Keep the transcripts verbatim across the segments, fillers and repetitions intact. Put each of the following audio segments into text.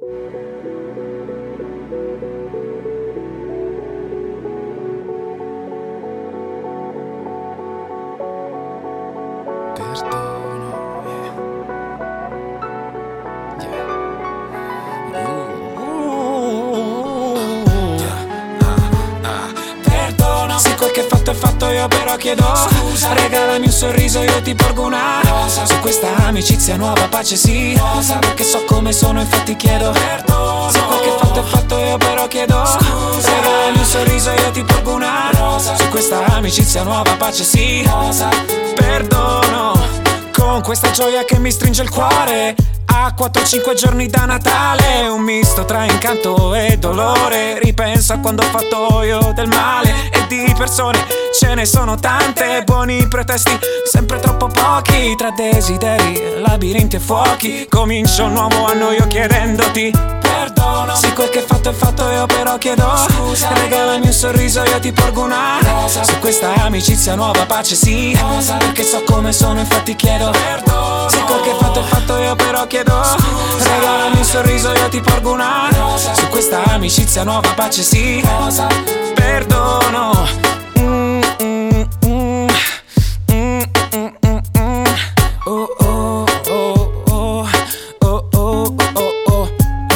Se quel che fatto è fatto io però chiedo scusa. Regalami un sorriso, io ti porgo una rosa. Su questa amicizia nuova pace sì rosa. Perché so come sono infatti chiedo perdono. Se quel che fatto è fatto io però chiedo scusa. Regalami un sorriso, io ti porgo una rosa. Su questa amicizia nuova pace sì rosa. Perdono. Con questa gioia che mi stringe il cuore, a quattro cinque giorni da Natale, un misto tra incanto e dolore. Ripenso a quando ho fatto io del male, e di persone ce ne sono tante. Buoni pretesti, sempre troppo pochi. Tra desideri, labirinti e fuochi, comincio un nuovo anno io chiedendoti perdono. Se quel che fatto è fatto io però chiedo scusa. Regalami un sorriso, io ti porgo una rosa. Su questa amicizia nuova pace sì rosa. Perché so come sono infatti chiedo perdono. Se quel che fatto è fatto io però chiedo scusa. Regalami un sorriso, io ti porgo una rosa. Su questa amicizia nuova pace sì rosa. Perdono. Mm, mm, mm, mm, mm, mm, mm. Oh, oh, oh, oh. Oh, oh, oh, oh.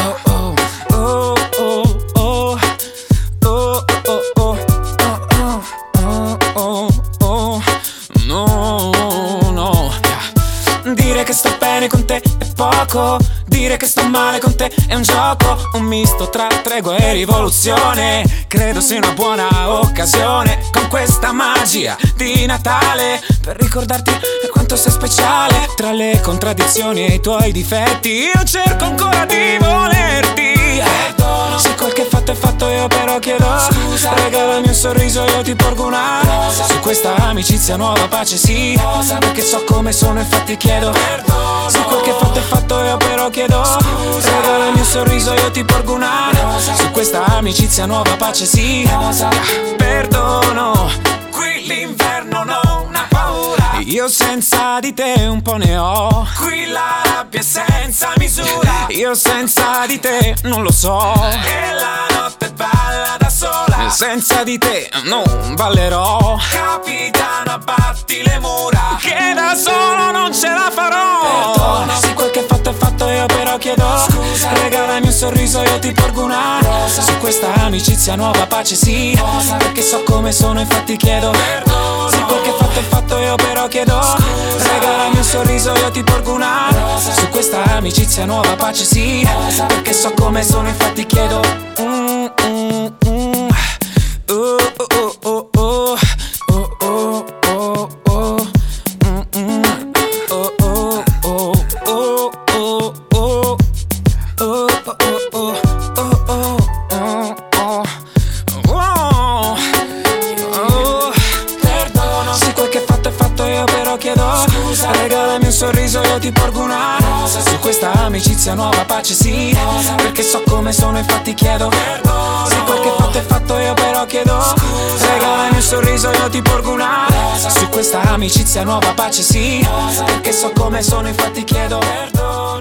Dire che sto bene con te è poco, dire che sto male con te è un gioco, un misto tra tregua e rivoluzione. Credo sia una buona occasione, con questa magia di Natale, per ricordarti quanto sei speciale. Tra le contraddizioni e i tuoi difetti io cerco ancora di volerti. Se quel che fatto è fatto io però chiedo scusa. Regalami un sorriso, io ti porgo una rosa. Su questa amicizia nuova pace sì rosa. Perché so come sono infatti chiedo perdono. Se quel che fatto è fatto io però chiedo scusa. Regalami un sorriso, io ti porgo una rosa. Su questa amicizia nuova pace sì rosa. Perdono. Qui l'inverno non ha paura, io senza di te un po' ne ho. Qui la rabbia è senza misura, io senza di te non lo so. E la notte balla da sola, senza di te non ballerò. Capitano abbatti le mura, che da solo non ce la farò. Perdono. Se quel che fatto è fatto io però chiedo scusa. Regalami un sorriso, io ti porgo una rosa. Su questa amicizia nuova pace sì rosa. Perché so come sono infatti chiedo perdono. Se quel che fatto è fatto io però chiedo scusa. Regalami un sorriso, io ti porgo una rosa. Su questa amicizia nuova pace sì rosa. Perché so come sono infatti chiedo mm, mm, mm. Oh, oh, oh, oh, oh, oh, oh, oh. Mm, mm. Oh, oh, oh, oh, oh, oh. Oh, oh, oh, oh, oh, oh, oh. Perdono. Se quel che fatto è fatto io però chiedo scusa. Regalami un sorriso, io ti porgo una rosa. Su questa amicizia nuova pace sì rosa. Perché so come sono infatti chiedo perdono. Se quel che fatto è fatto io però chiedo scusa. Regalami un sorriso, io ti porgo una rosa. Su questa amicizia nuova pace sì rosa. Perché so come sono infatti chiedo perdono.